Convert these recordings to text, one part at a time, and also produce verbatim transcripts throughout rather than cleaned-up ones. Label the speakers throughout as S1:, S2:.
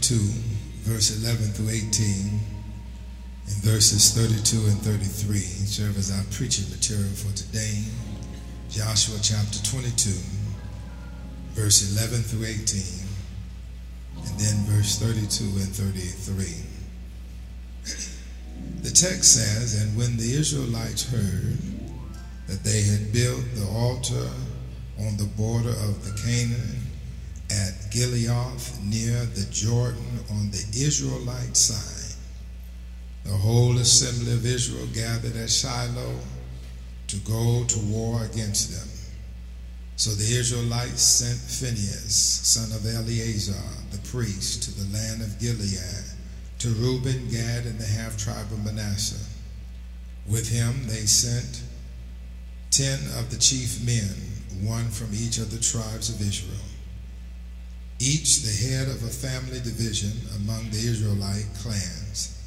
S1: twenty-two, verse eleven through eighteen, and verses thirty-two and thirty-three serve as our preaching material for today. Joshua chapter twenty-two, verse eleven through eighteen, and then verse thirty-two and thirty-three. The text says, "And when the Israelites heard that they had built the altar on the border of the Canaan at Gileath near the Jordan on the Israelite side, the whole assembly of Israel gathered at Shiloh to go to war against them. So the Israelites sent Phinehas, son of Eleazar, the priest, to the land of Gilead, to Reuben, Gad, and the half-tribe of Manasseh. With him they sent ten of the chief men, one from each of the tribes of Israel, each the head of a family division among the Israelite clans.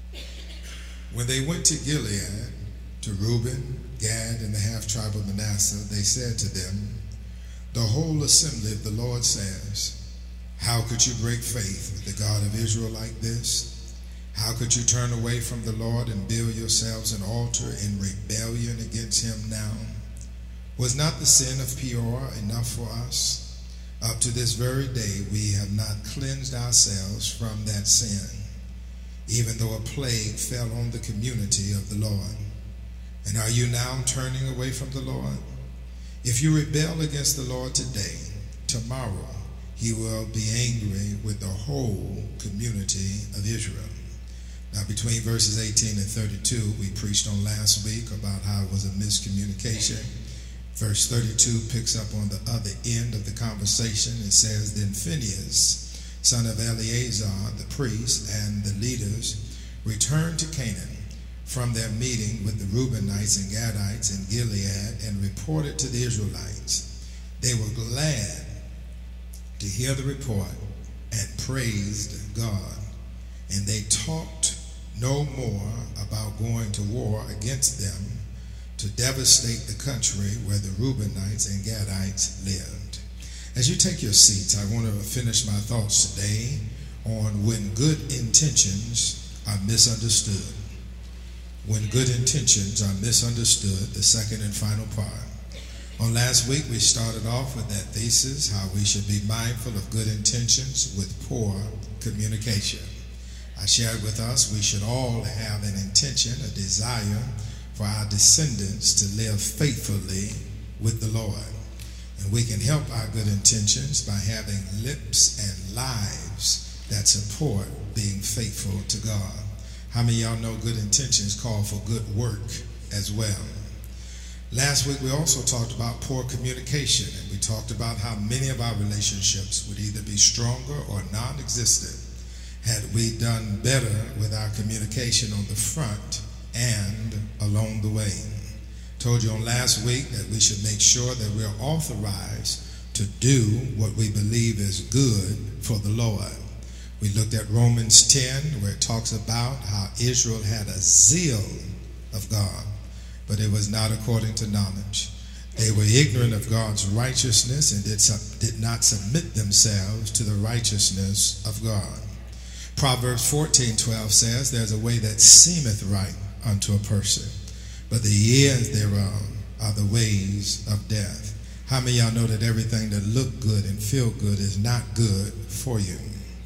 S1: When they went to Gilead, to Reuben, Gad, and the half-tribe of Manasseh, they said to them, 'The whole assembly of the Lord says, how could you break faith with the God of Israel like this? How could you turn away from the Lord and build yourselves an altar in rebellion against him now? Was not the sin of Peor enough for us? Up to this very day we have not cleansed ourselves from that sin, even though a plague fell on the community of the Lord. And are you now turning away from the Lord? If you rebel against the Lord today, tomorrow he will be angry with the whole community of Israel.'" Now, between verses eighteen and thirty-two, we preached on last week about how it was a miscommunication. Verse thirty-two picks up on the other end of the conversation. It says, "Then Phinehas, son of Eleazar, the priest, and the leaders returned to Canaan from their meeting with the Reubenites and Gadites in Gilead and reported to the Israelites. They were glad to hear the report and praised God. And they talked no more about going to war against them to devastate the country where the Reubenites and Gadites lived." As you take your seats, I want to finish my thoughts today on when good intentions are misunderstood. When good intentions are misunderstood, the second and final part. On last week, we started off with that thesis, how we should be mindful of good intentions with poor communication. I shared with us we should all have an intention, a desire for our descendants to live faithfully with the Lord. And we can help our good intentions by having lips and lives that support being faithful to God. How many of y'all know good intentions call for good work as well? Last week we also talked about poor communication, and we talked about how many of our relationships would either be stronger or non-existent had we done better with our communication on the front and along the way. Told you on last week that we should make sure that we're authorized to do what we believe is good for the Lord. We looked at Romans ten, where it talks about how Israel had a zeal of God, but it was not according to knowledge. They were ignorant of God's righteousness and did, did not submit themselves to the righteousness of God. Proverbs fourteen twelve says, "There's a way that seemeth right unto a person, but the ends thereof are the ways of death." How many of y'all know that everything that look good and feel good is not good for you?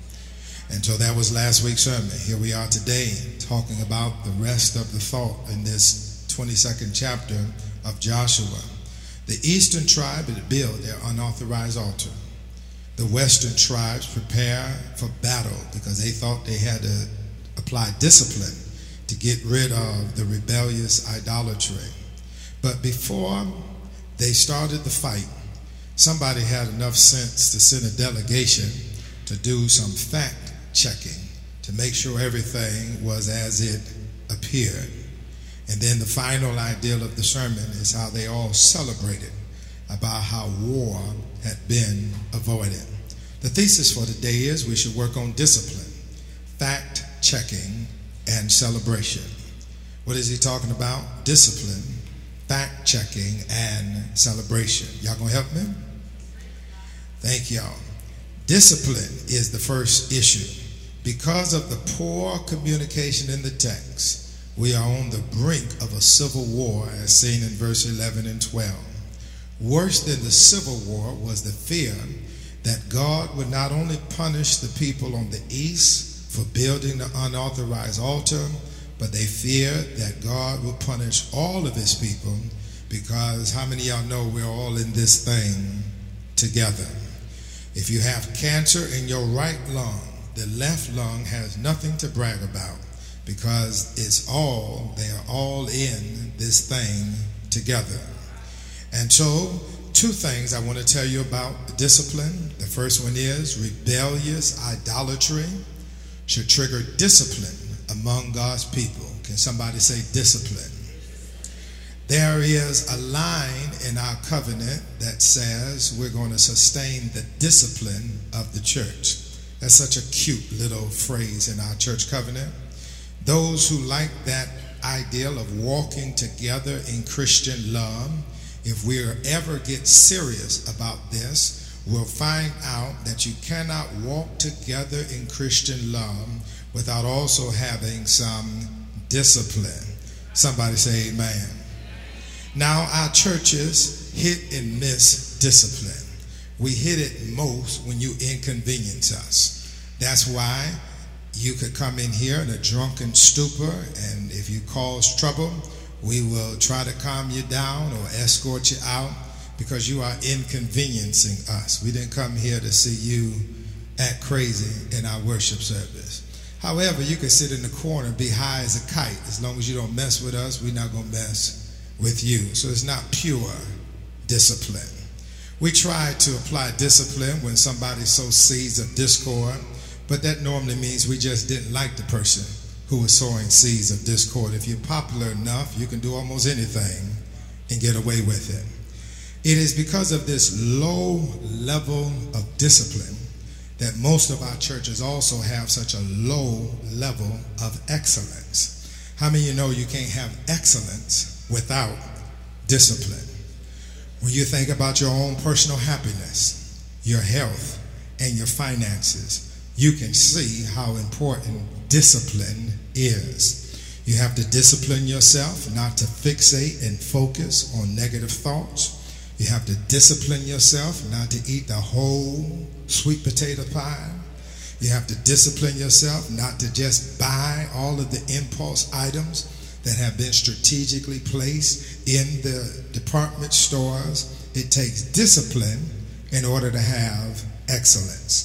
S1: And so that was last week's sermon. Here we are today talking about the rest of the thought in this twenty-second chapter of Joshua. The eastern tribe had built their unauthorized altar. The western tribes prepare for battle because they thought they had to apply discipline to get rid of the rebellious idolatry. But before they started the fight, somebody had enough sense to send a delegation to do some fact checking to make sure everything was as it appeared. And then the final ideal of the sermon is how they all celebrated about how war had been avoided. The thesis for today is we should work on discipline, fact checking, and celebration. What is he talking about? Discipline, fact checking, and celebration. Y'all gonna help me? Thank y'all. Discipline is the first issue. Because of the poor communication in the text, we are on the brink of a civil war, as seen in verse eleven and twelve. Worse than the civil war was the fear that God would not only punish the people on the east for building the unauthorized altar, but they feared that God would punish all of his people, because how many of y'all know we're all in this thing together? If you have cancer in your right lung, the left lung has nothing to brag about, because it's all, they are all in this thing together. And so, two things I want to tell you about discipline. The first one is rebellious idolatry should trigger discipline among God's people. Can somebody say discipline? There is a line in our covenant that says we're going to sustain the discipline of the church. That's such a cute little phrase in our church covenant. Those who like that ideal of walking together in Christian love, if we ever get serious about this, we'll find out that you cannot walk together in Christian love without also having some discipline. Somebody say amen. Now, our churches hit and miss discipline. We hit it most when you inconvenience us. That's why you could come in here in a drunken stupor, and if you cause trouble, we will try to calm you down or escort you out, because you are inconveniencing us. We didn't come here to see you act crazy in our worship service. However, you can sit in the corner and be high as a kite. As long as you don't mess with us, we're not going to mess with you. So it's not pure discipline. We try to apply discipline when somebody sows seeds of discord, but that normally means we just didn't like the person who was sowing seeds of discord. If you're popular enough, you can do almost anything and get away with it. It is because of this low level of discipline that most of our churches also have such a low level of excellence. How many of you know you can't have excellence without discipline? When you think about your own personal happiness, your health, and your finances, you can see how important discipline is. You have to discipline yourself not to fixate and focus on negative thoughts. You have to discipline yourself not to eat the whole sweet potato pie. You have to discipline yourself not to just buy all of the impulse items that have been strategically placed in the department stores. It takes discipline in order to have excellence.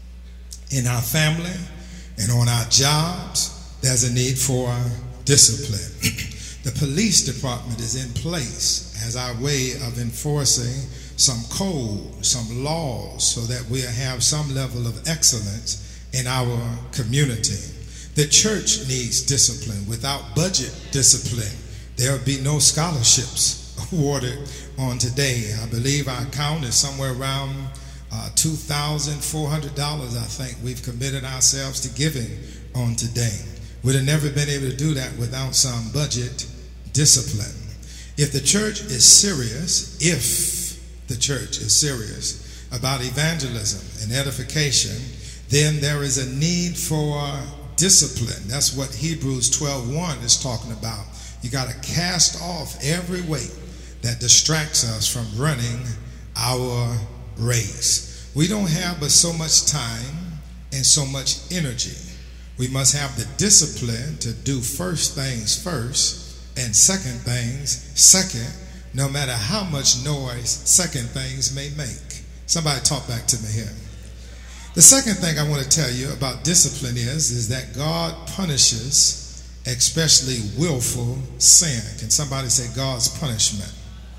S1: In our family and on our jobs, there's a need for discipline. The police department is in place as our way of enforcing some code, some laws, so that we have some level of excellence in our community. The church needs discipline. Without budget discipline, there will be no scholarships awarded on today. I believe our count is somewhere around uh, two thousand four hundred dollars, I think, we've committed ourselves to giving on today. We'd have never been able to do that without some budget discipline. If the church is serious, if the church is serious about evangelism and edification, then there is a need for discipline. That's what Hebrews twelve one is talking about. You got to cast off every weight that distracts us from running our race. We don't have but so much time and so much energy. We must have the discipline to do first things first and second things second, no matter how much noise second things may make. Somebody talk back to me here. The second thing I want to tell you about discipline is, is that God punishes especially willful sin. Can somebody say God's punishment?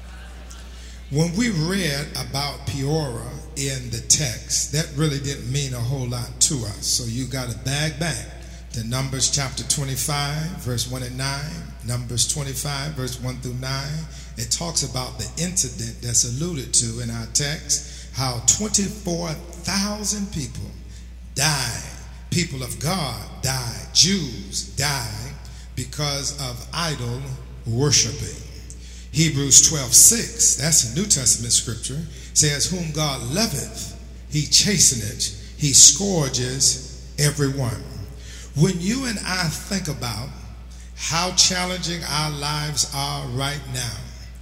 S1: When we read about Peoria in the text, that really didn't mean a whole lot to us. So you got to bag back to Numbers chapter twenty-five, verse one and nine. Numbers twenty-five, verse one through nine. It talks about the incident that's alluded to in our text, how twenty-four thousand people died. People of God died. Jews died because of idol worshiping. Hebrews twelve six, that's a New Testament scripture, says, whom God loveth, he chasteneth, he scourges everyone. When you and I think about how challenging our lives are right now,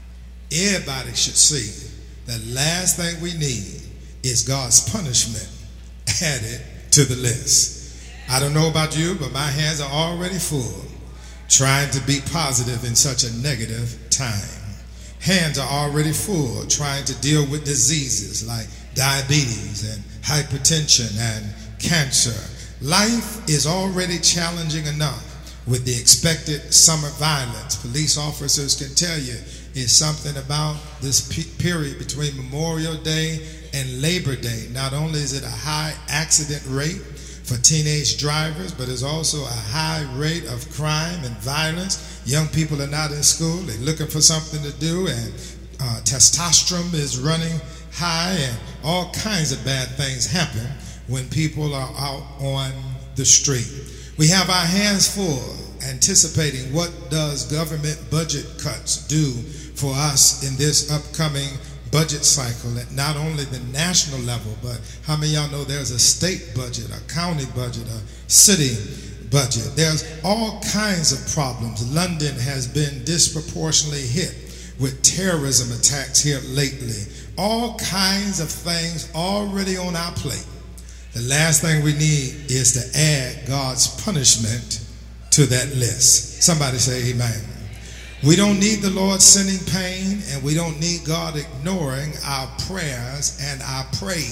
S1: everybody should see the last thing we need is God's punishment added to the list. I don't know about you, but my hands are already full trying to be positive in such a negative time. Hands are already full trying to deal with diseases like diabetes and hypertension and cancer. Life is already challenging enough with the expected summer violence. Police officers can tell you it's something about this period between Memorial Day and Labor Day. Not only is it a high accident rate for teenage drivers, but there's also a high rate of crime and violence. Young people are not in school. They're looking for something to do, and uh, testosterone is running high, and all kinds of bad things happen when people are out on the street. We have our hands full anticipating what does government budget cuts do for us in this upcoming budget cycle at not only the national level, but how many of y'all know there's a state budget, a county budget, a city budget? There's all kinds of problems. London has been disproportionately hit with terrorism attacks here lately. All kinds of things already on our plate. The last thing we need is to add God's punishment to that list. Somebody say amen. We don't need the Lord sending pain, and we don't need God ignoring our prayers and our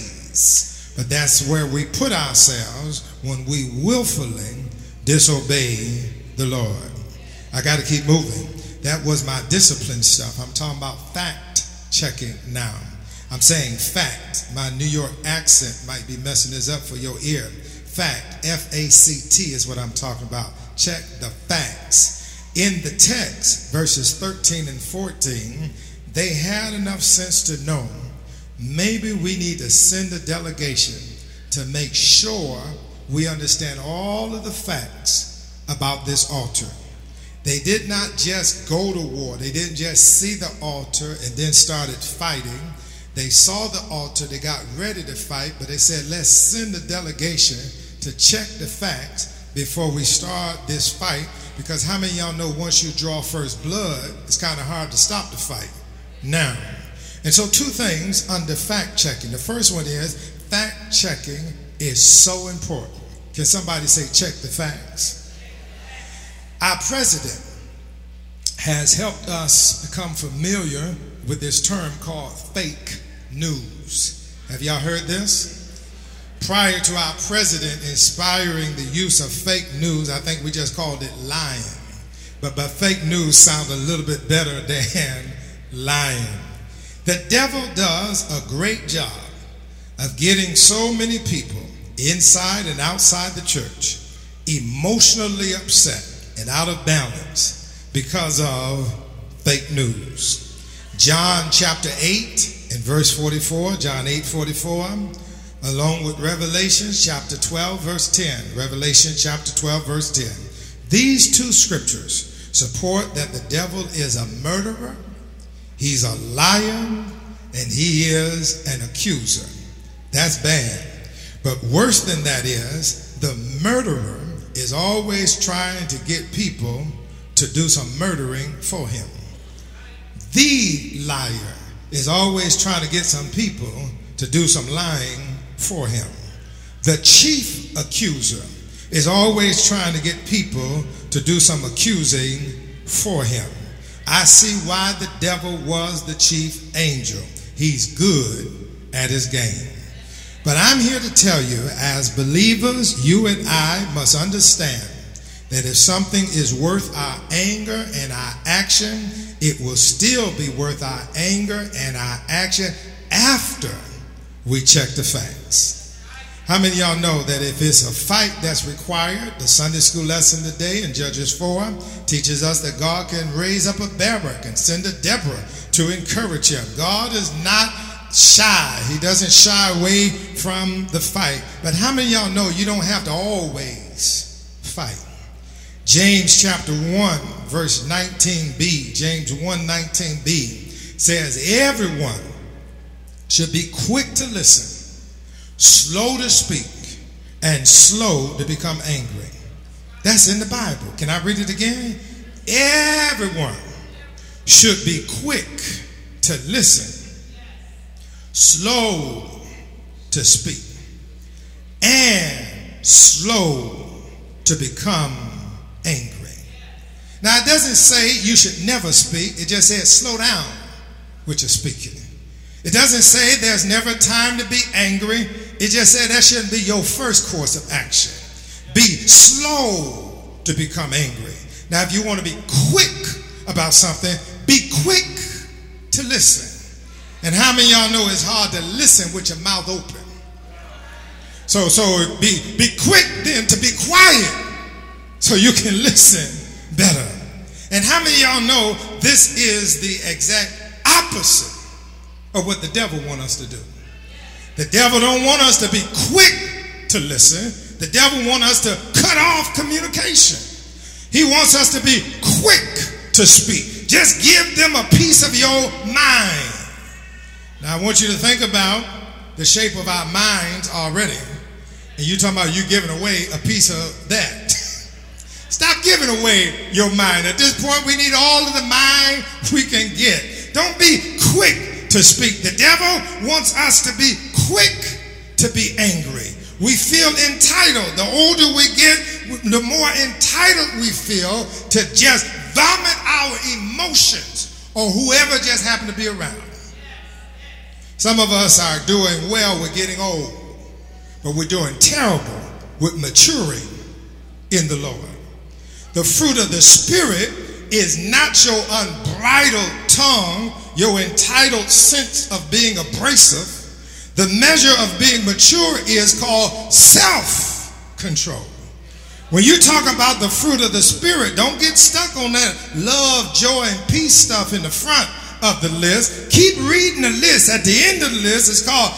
S1: praise. But that's where we put ourselves when we willfully disobey the Lord. I got to keep moving. That was my discipline stuff. I'm talking about fact checking now. I'm saying fact. My New York accent might be messing this up for your ear. Fact, F A C T is what I'm talking about. Check the facts. In the text, verses thirteen and fourteen, they had enough sense to know maybe we need to send a delegation to make sure we understand all of the facts about this altar. They did not just go to war. They didn't just see the altar and then started fighting. They saw the altar, they got ready to fight, but they said, let's send a delegation to check the facts before we start this fight. Because how many of y'all know once you draw first blood, it's kind of hard to stop the fight now. And so two things under fact checking. The first one is fact checking is so important. Can somebody say check the facts? Our president has helped us become familiar with this term called fake news. Have y'all heard this? Prior to our president inspiring the use of fake news, I think we just called it lying. But, but fake news sounds a little bit better than lying. The devil does a great job of getting so many people inside and outside the church emotionally upset and out of balance because of fake news. John chapter eight and verse forty-four, John eight forty-four, along with Revelation chapter twelve verse ten. Revelation chapter twelve verse ten. These two scriptures support that the devil is a murderer, he's a liar, and he is an accuser. That's bad. But worse than that is the murderer is always trying to get people to do some murdering for him. The liar is always trying to get some people to do some lying for him. The chief accuser is always trying to get people to do some accusing for him. I see why the devil was the chief angel. He's good at his game. But I'm here to tell you, as believers, you and I must understand that if something is worth our anger and our action, it will still be worth our anger and our action after we check the facts. How many of y'all know that if it's a fight that's required, the Sunday school lesson today in Judges four teaches us that God can raise up a Barak and send a Deborah to encourage him. God is not shy. He doesn't shy away from the fight. But how many of y'all know you don't have to always fight? James chapter one verse nineteen b, James one nineteen b says everyone should be quick to listen, slow to speak, and slow to become angry. That's in the Bible. Can I read it again? Everyone should be quick to listen, slow to speak, and slow to become angry. Now, it doesn't say you should never speak. It just says slow down with your speaking. It doesn't say there's never time to be angry. It just said that shouldn't be your first course of action. Be slow to become angry. Now, if you want to be quick about something, be quick to listen. And how many of y'all know it's hard to listen with your mouth open? So, so be, be quick then to be quiet so you can listen better. And how many of y'all know this is the exact opposite of what the devil wants us to do? The devil don't want us to be quick to listen. The devil wants us to cut off communication. He wants us to be quick to speak. Just give them a piece of your mind. Now I want you to think about the shape of our minds already. And you're talking about you giving away a piece of that. Stop giving away your mind. At this point, we need all of the mind we can get. Don't be quick to speak. The devil wants us to be quick to be angry. We feel entitled. The older we get, the more entitled we feel to just vomit our emotions on whoever just happened to be around. Some of us are doing well with getting old, but we're doing terrible with maturing in the Lord. The fruit of the Spirit is not your unbridled tongue, your entitled sense of being abrasive. The measure of being mature is called self-control. When you talk about the fruit of the Spirit, don't get stuck on that love, joy, and peace stuff in the front of the list. Keep reading the list. At the end of the list, it's called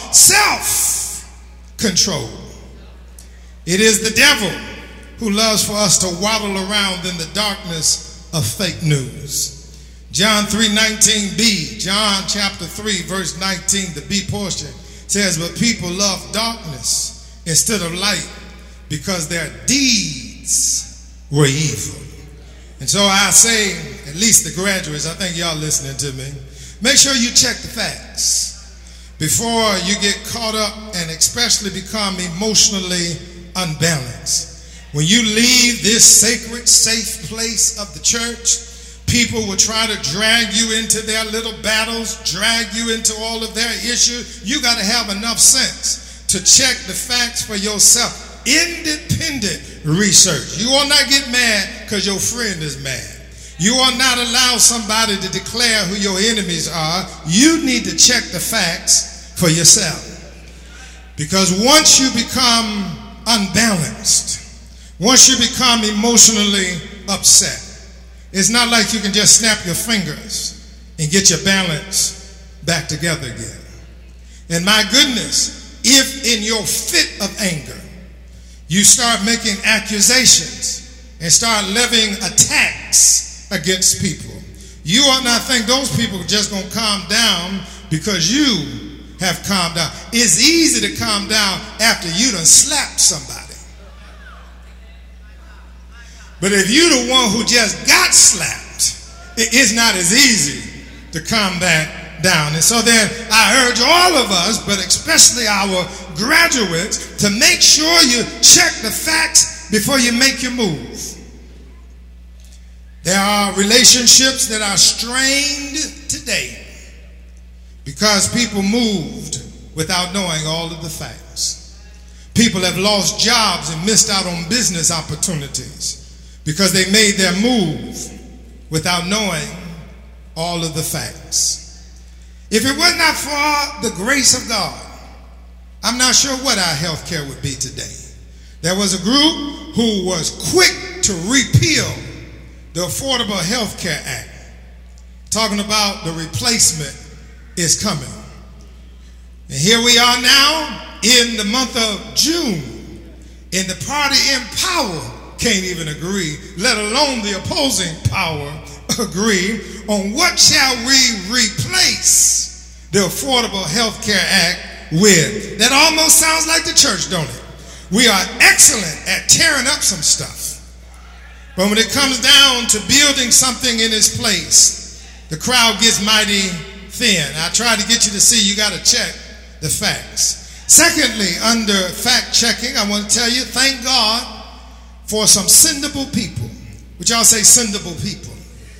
S1: self-control. It is the devil who loves for us to waddle around in the darkness of fake news. John three nineteen b, John chapter three, verse nineteen, the B portion, says, but people love darkness instead of light because their deeds were evil. And so I say, at least the graduates, I think y'all listening to me, make sure you check the facts before you get caught up and especially become emotionally unbalanced. When you leave this sacred, safe place of the church, people will try to drag you into their little battles, drag you into all of their issues. You got to have enough sense to check the facts for yourself. Independent research. You will not get mad because your friend is mad. You will not allow somebody to declare who your enemies are. You need to check the facts for yourself. Because once you become unbalanced, once you become emotionally upset, it's not like you can just snap your fingers and get your balance back together again. And my goodness, if in your fit of anger, you start making accusations and start levying attacks against people, you ought not think those people are just going to calm down because you have calmed down. It's easy to calm down after you done slapped somebody. But if you're the one who just got slapped, it's not as easy to calm that down. And so then I urge all of us, but especially our graduates, to make sure you check the facts before you make your move. There are relationships that are strained today because people moved without knowing all of the facts. People have lost jobs and missed out on business opportunities because they made their move without knowing all of the facts. If it were not for the grace of God, I'm not sure what our health care would be today. There was a group who was quick to repeal the Affordable Health Care Act, talking about the replacement is coming. And here we are now in the month of June, and the party in power can't even agree, let alone the opposing power agree on what shall we replace the Affordable Health Care Act with. That almost sounds like the church, don't it? We are excellent at tearing up some stuff. But when it comes down to building something in its place, the crowd gets mighty thin. I tried to get you to see you got to check the facts. Secondly, under fact checking, I want to tell you, thank God for some sendable people. Would y'all say sendable people?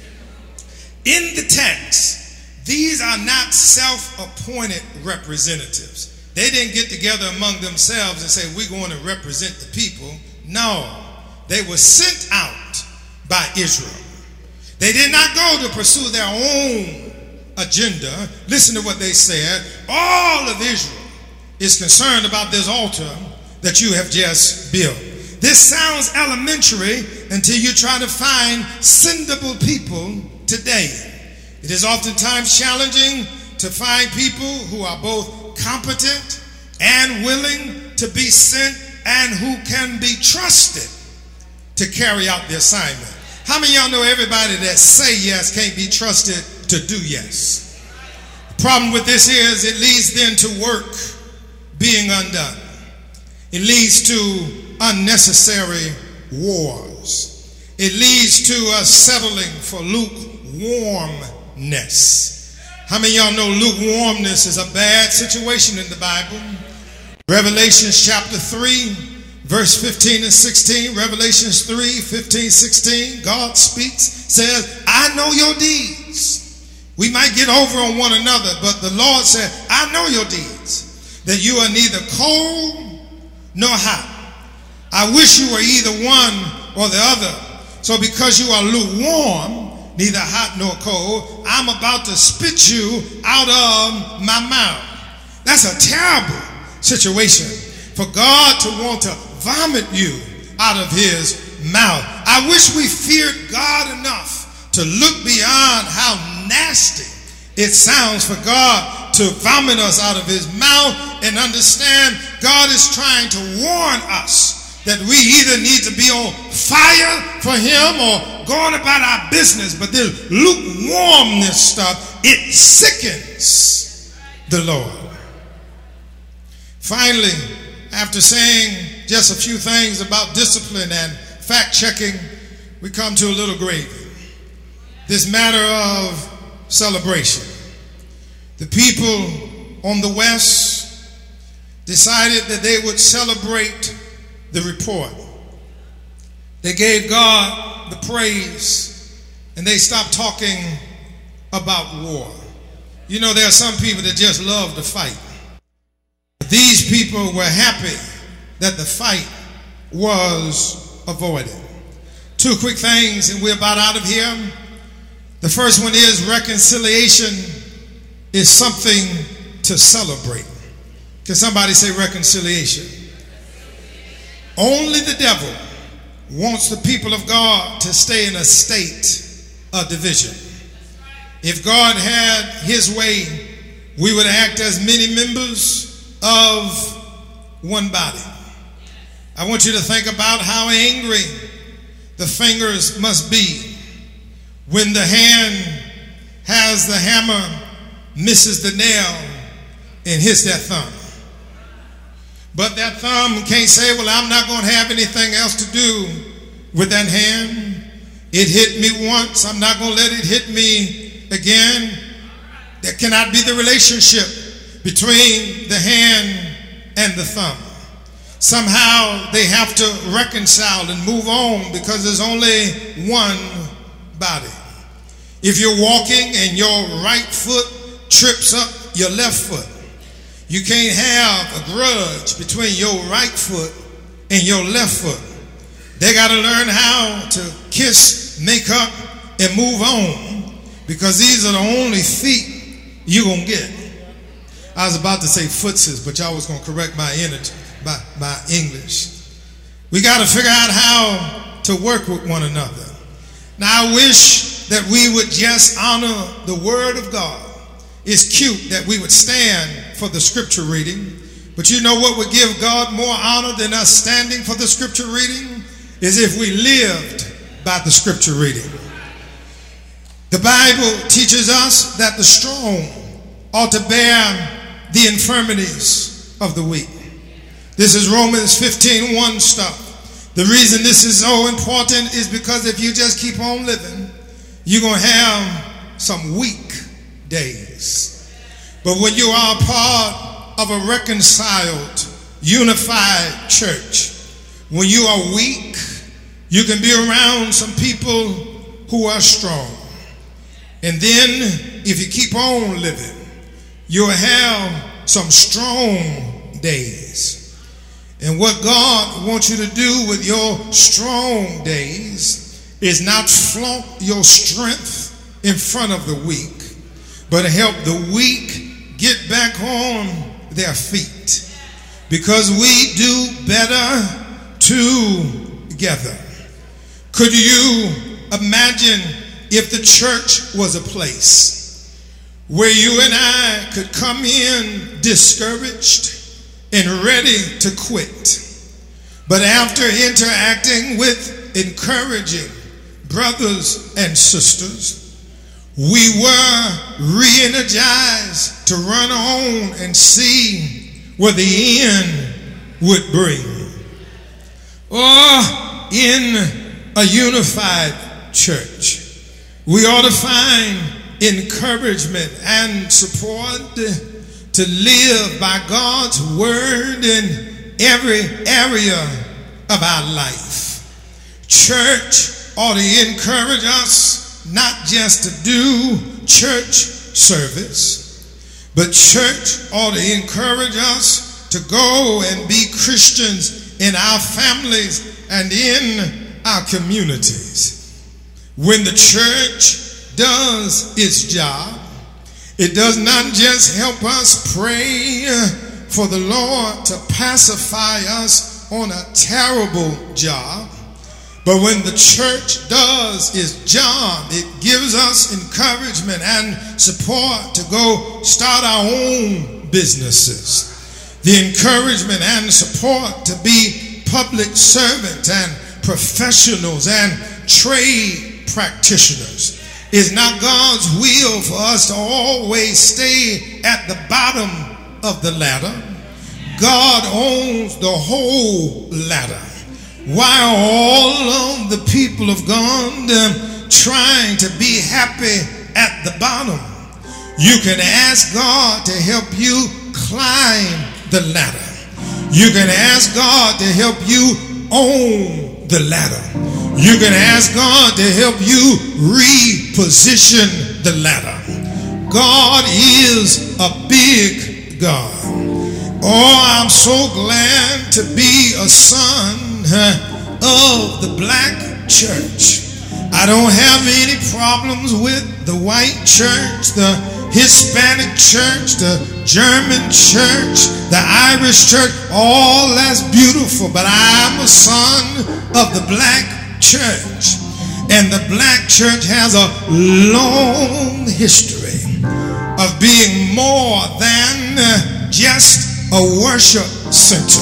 S1: In the text, these are not self-appointed representatives. They didn't get together among themselves and say, we're going to represent the people. No, they were sent out by Israel. They did not go to pursue their own agenda. Listen to what they said. All of Israel is concerned about this altar that you have just built. This sounds elementary until you try to find sendable people today. It is oftentimes challenging to find people who are both competent and willing to be sent and who can be trusted to carry out the assignment. How many of y'all know everybody that say yes can't be trusted to do yes? The problem with this is it leads then to work being undone. It leads to unnecessary wars. It leads to us settling for lukewarmness. How many of y'all know lukewarmness is a bad situation in the Bible? Revelation chapter three, verse fifteen and sixteen. Revelation three, fifteen, sixteen. God speaks, says, I know your deeds. We might get over on one another, but the Lord said, I know your deeds, that you are neither cold nor hot. I wish you were either one or the other. So because you are lukewarm, neither hot nor cold, I'm about to spit you out of my mouth. That's a terrible situation for God to want to vomit you out of his mouth. I wish we feared God enough to look beyond how nasty it sounds for God to vomit us out of his mouth and understand God is trying to warn us that we either need to be on fire for him or going about our business. But this lukewarmness stuff, it sickens the Lord. Finally, after saying just a few things about discipline and fact checking, we come to a little gravy. This matter of celebration. The people on the west decided that they would celebrate the report. They gave God the praise and they stopped talking about war. You know, there are some people that just love to fight. These people were happy that the fight was avoided. Two quick things and we're about out of here. The first one is reconciliation is something to celebrate. Can somebody say reconciliation? Only the devil wants the people of God to stay in a state of division. If God had his way, we would act as many members of one body. I want you to think about how angry the fingers must be when the hand has the hammer, misses the nail, and hits that thumb. But that thumb can't say, well, I'm not going to have anything else to do with that hand. It hit me once. I'm not going to let it hit me again. There cannot be the relationship between the hand and the thumb. Somehow they have to reconcile and move on because there's only one body. If you're walking and your right foot trips up your left foot, you can't have a grudge between your right foot and your left foot. They got to learn how to kiss, make up, and move on because these are the only feet you're going to get. I was about to say footses, but y'all was going to correct my, energy, my, my English. We got to figure out how to work with one another. Now, I wish that we would just honor the Word of God. It's cute that we would stand for the scripture reading, but you know what would give God more honor than us standing for the scripture reading is if we lived by the scripture reading. The Bible teaches us that the strong ought to bear the infirmities of the weak. This is Romans fifteen one stuff. The reason this is so important is because if you just keep on living, you're going to have some weak days. But when you are a part of a reconciled, unified church, when you are weak, you can be around some people who are strong. And then if you keep on living, you'll have some strong days. And what God wants you to do with your strong days is not flaunt your strength in front of the weak, but help the weak get back on their feet. Because we do better together. Could you imagine if the church was a place where you and I could come in discouraged and ready to quit, but after interacting with encouraging brothers and sisters, we were re-energized to run on and see where the end would bring? Or in a unified church, we ought to find encouragement and support to live by God's word in every area of our life. Church ought to encourage us not just to do church service, but church ought to encourage us to go and be Christians in our families and in our communities. When the church does its job, it does not just help us pray for the Lord to pacify us on a terrible job, but when the church does its job, it gives us encouragement and support to go start our own businesses. The encouragement and support to be public servants and professionals and trade practitioners. It's not God's will for us to always stay at the bottom of the ladder. God owns the whole ladder. Why are all of the people of God um, trying to be happy at the bottom? You can ask God to help you climb the ladder. You can ask God to help you own the ladder. You can ask God to help you reposition the ladder. God is a big God. Oh, I'm so glad to be a son of the black church. I don't have any problems with the white church, the Hispanic church, the German church, the Irish church. All that's beautiful, but I'm a son of the black church, and the black church has a long history of being more than just a worship center.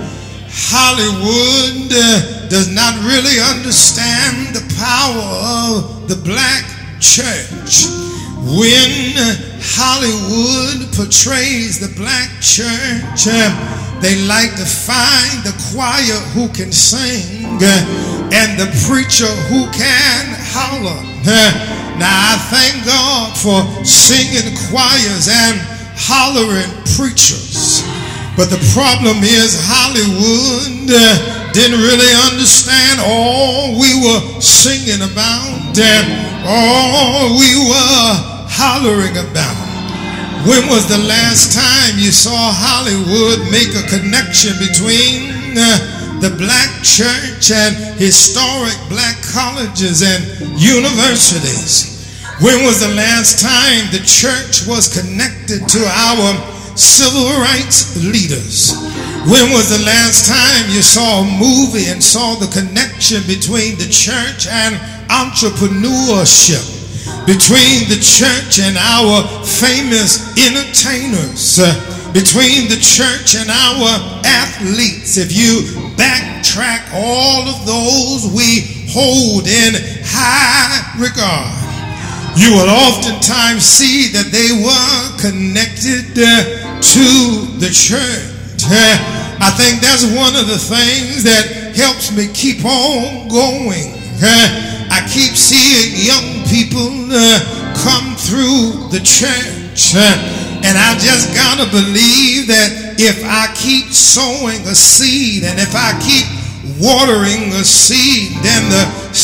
S1: Hollywood does not really understand the power of the black church. When Hollywood portrays the black church, they like to find the choir who can sing and the preacher who can holler. Now I thank God for singing choirs and hollering preachers. But the problem is Hollywood didn't really understand all we were singing about and all we were hollering about. When was the last time you saw Hollywood make a connection between uh, the black church and historic black colleges and universities? When was the last time the church was connected to our civil rights leaders? When was the last time you saw a movie and saw the connection between the church and entrepreneurship, between the church and our famous entertainers, uh, between the church and our athletes? If you backtrack, all of those we hold in high regard. You will oftentimes see that they were connected uh, to the church. Uh, I think that's one of the things that helps me keep on going. I keep seeing young people come through the church, and I just gotta believe that if I keep sowing a seed and if I keep watering a seed, then the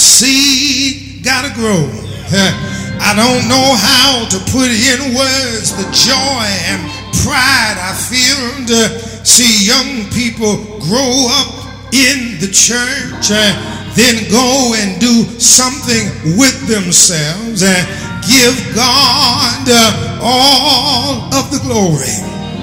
S1: seed gotta grow. I don't know how to put in words the joy and pride I feel to see young people grow up in the church and then go and do something with themselves and give God uh, all of the glory.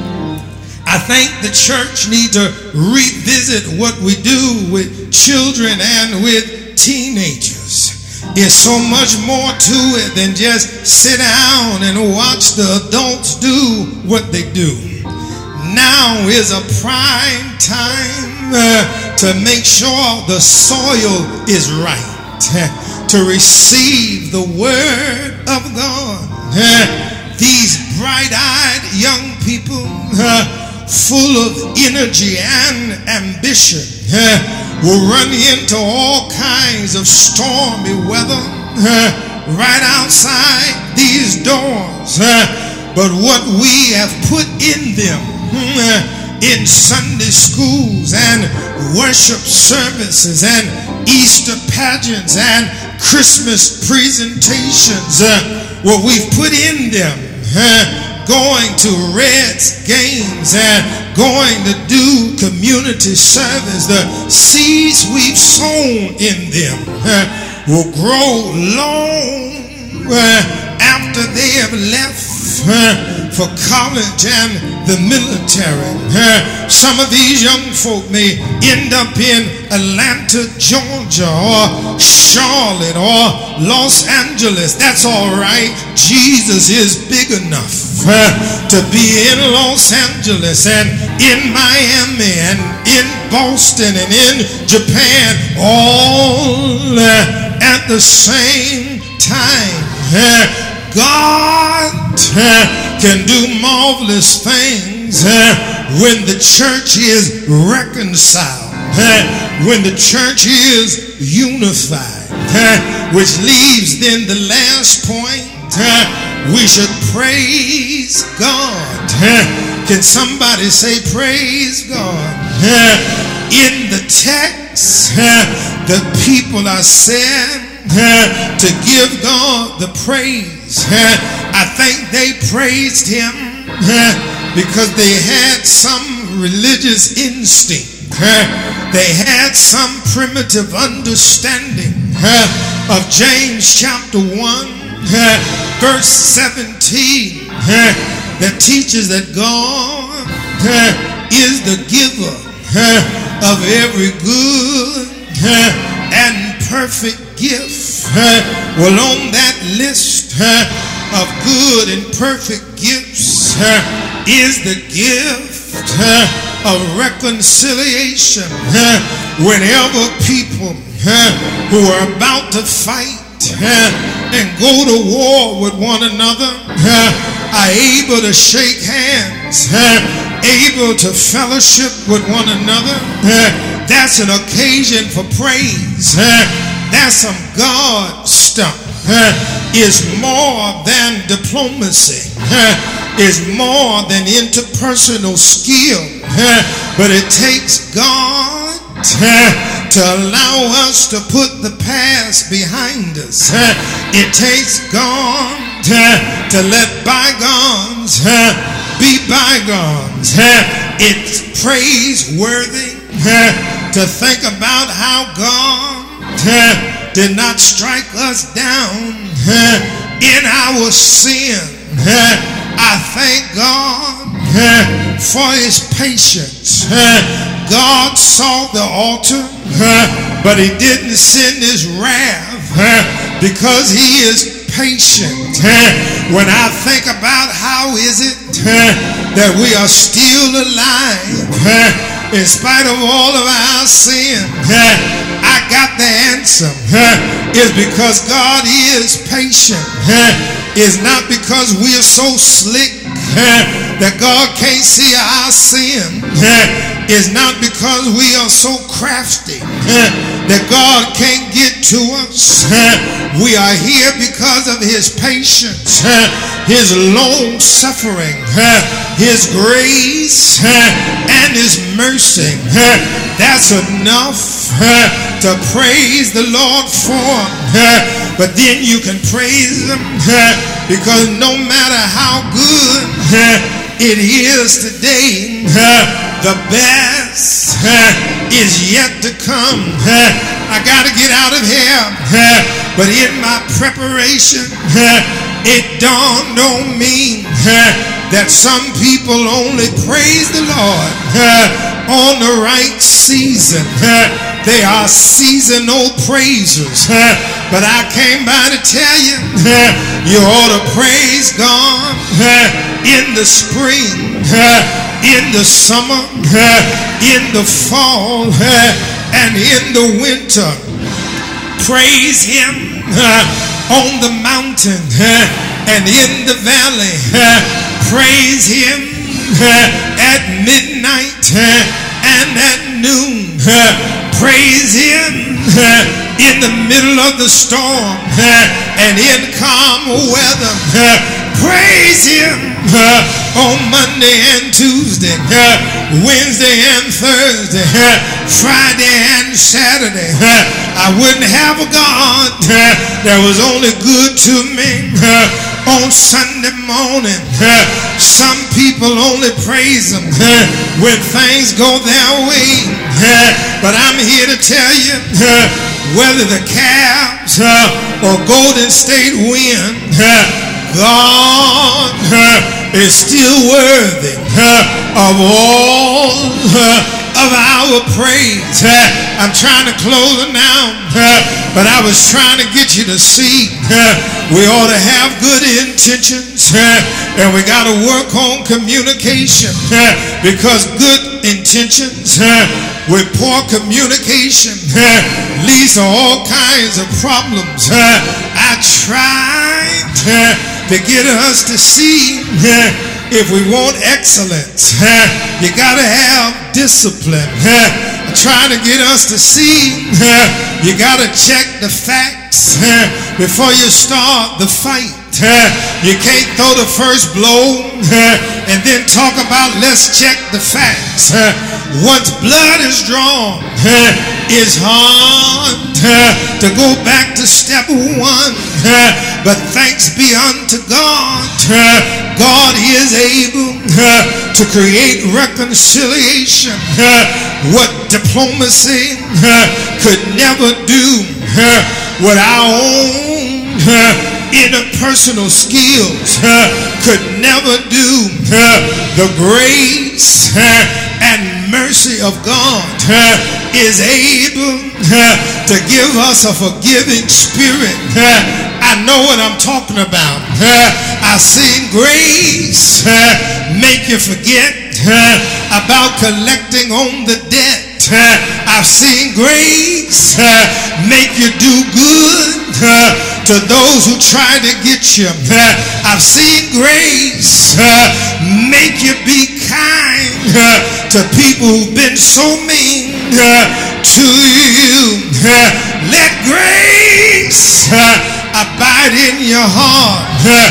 S1: I think the church needs to revisit what we do with children and with teenagers. There's so much more to it than just sit down and watch the adults do what they do. Now is a prime time uh, to make sure the soil is right, uh, to receive the word of God. Uh, these bright-eyed young people, uh, full of energy and ambition, uh, will run into all kinds of stormy weather uh, right outside these doors. Uh, but what we have put in them uh, in Sunday schools and worship services and Easter pageants and Christmas presentations, uh, what we've put in them, uh, going to Reds games and going to do community service, the seeds we've sown in them uh, will grow long uh, after they have left uh, for college and the military. Uh, some of these young folk may end up in Atlanta, Georgia, or Charlotte, or Los Angeles. That's all right. Jesus is big enough uh, to be in Los Angeles and in Miami and in Boston and in Japan all uh, at the same time. Uh, God uh, can do marvelous things uh, when the church is reconciled, uh, when the church is unified, uh, which leaves then the last point. Uh, we should praise God. Uh, can somebody say praise God? Uh, in the text, uh, the people are said uh, to give God the praise. Uh, I think they praised him uh, because they had some religious instinct. Uh, they had some primitive understanding uh, of James chapter one, uh, verse seventeen, uh, that teaches that God uh, is the giver uh, of every good uh, and perfect gift. Uh, well, on that list uh, of good and perfect gifts uh, is the gift uh, of reconciliation. Uh, whenever people uh, who are about to fight uh, and go to war with one another uh, are able to shake hands, uh, able to fellowship with one another, uh, that's an occasion for praise. Uh, That's some God stuff. Uh, it's more than diplomacy. Uh, it's more than interpersonal skill. Uh, but it takes God uh, to allow us to put the past behind us. Uh, it takes God uh, to let bygones uh, be bygones. Uh, it's praiseworthy uh, to think about how God Uh, did not strike us down uh, in our sin. Uh, I thank God uh, for his patience. Uh, God saw the altar, uh, but he didn't send his wrath uh, because he is patient. Uh, when I think about how is it uh, that we are still alive uh, in spite of all of our sin, uh, I got the answer. Uh, it's because God is patient. Uh, it's not because we're so slick uh, that God can't see our sin. Uh, is not because we are so crafty that God can't get to us. We are here because of his patience, his long suffering, his grace, and his mercy. That's enough to praise the Lord for. But then you can praise him because no matter how good it is today, the best is yet to come. I got to get out of here, but in my preparation, it dawned on me that some people only praise the Lord on the right season. They are seasonal praisers. But I came by to tell you, you ought to praise God in the spring, in the summer, in the fall, and in the winter. Praise him on the mountain and in the valley. Praise him at midnight and at noon. Praise him in the middle of the storm and in calm weather. Praise him on Monday and Tuesday, Wednesday and Thursday, Friday and Saturday. I wouldn't have a God that was only good to me on Sunday morning. Some people only praise him when things go their way. But I'm here to tell you, whether the Cavs or Golden State win, God is still worthy of all of our praise. I'm trying to close it now, but I was trying to get you to see we ought to have good intentions, and we got to work on communication, because good intentions with poor communication leads to all kinds of problems. I tried to get us to see, if we want excellence, you got to have discipline. I try to get us to see, you got to check the facts before you start the fight. You can't throw the first blow and then talk about let's check the facts. Once blood is drawn, it's hard to go back to step one. But thanks be unto God, God is able to create reconciliation. What diplomacy could never do, what our own interpersonal skills could never do, the grace and mercy of God is able to give us a forgiving spirit. I know what I'm talking about. I've seen grace make you forget about collecting on the debt. I've seen grace make you do good to those who try to get you. I've seen grace make you be kind to people who've been so mean to you. Let grace abide in your heart.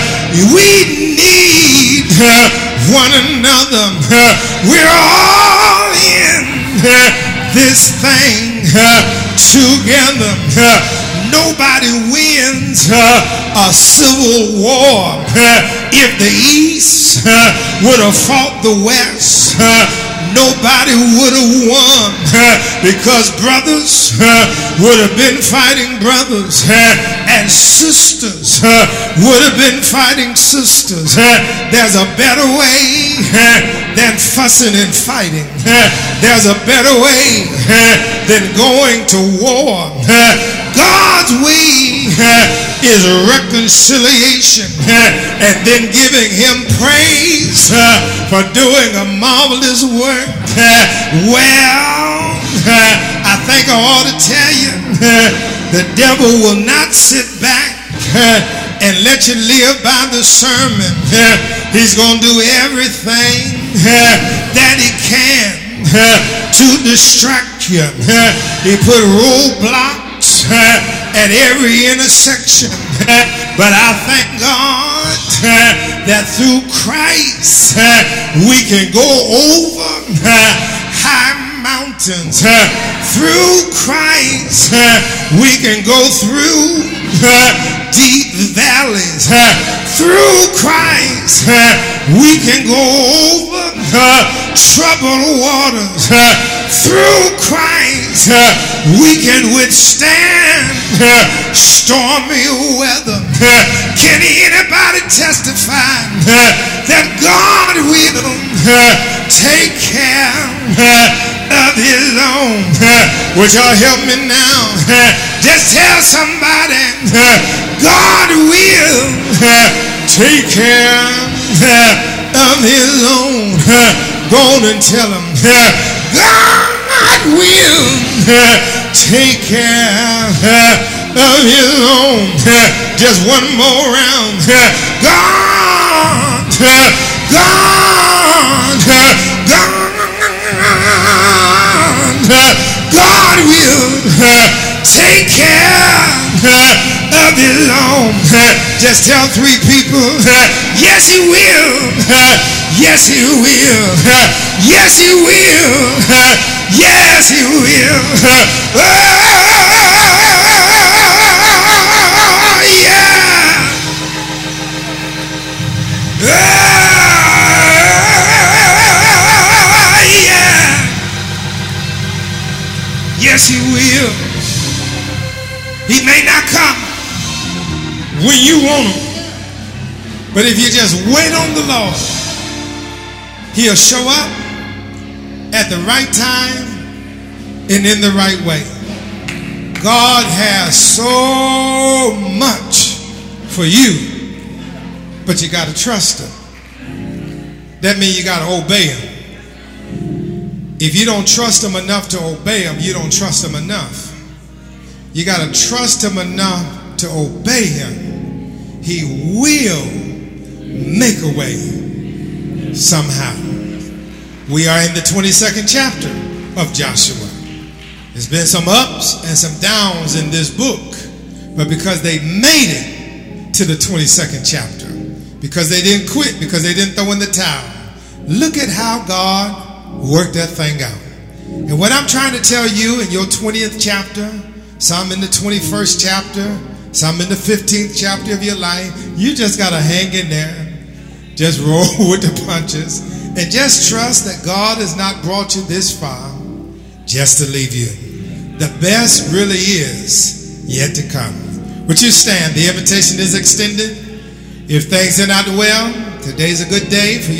S1: We need one another. We're all in this thing together. Nobody wins a civil war. If the East would have fought the West, nobody would have won, because brothers would have been fighting brothers, and sisters would have been fighting sisters. There's a better way than fussing and fighting. There's a better way than going to war. God's way is reconciliation, and then giving him praise for doing a marvelous work. Well, I think I ought to tell you, the devil will not sit back and let you live by the sermon. He's going to do everything that he can to distract you. He put roadblocks at every intersection. But I thank God that through Christ we can go over high mountains. Through Christ we can go through deep valleys. Through Christ we can go over troubled waters. Through Christ we can withstand stormy weather. Can anybody testify that God will take care of his own? Would y'all help me now? Just tell somebody God will take care of his own. Go on and tell him God will take care of his own. Just one more round. God, God, God, God will take care of his own. Just tell three people, yes he will, yes he will, yes he will, yes he will. Oh, yeah. Oh, yeah. Yes he will. He may not come when you want him, but if you just wait on the Lord, he'll show up at the right time and in the right way. God has so much for you, but you got to trust him. That means you got to obey him. If you don't trust him enough to obey him, you don't trust him enough. You got to trust him enough to obey him. He will make a way somehow. We are in the twenty-second chapter of Joshua. There's been some ups and some downs in this book, but because they made it to the twenty-second chapter, because they didn't quit, because they didn't throw in the towel, look at how God worked that thing out. And what I'm trying to tell you in your twentieth chapter, some in the twenty-first chapter, some in the fifteenth chapter of your life, you just got to hang in there. Just roll with the punches and just trust that God has not brought you this far just to leave you. The best really is yet to come. Would you stand? The invitation is extended. If things are not well, today's a good day for you.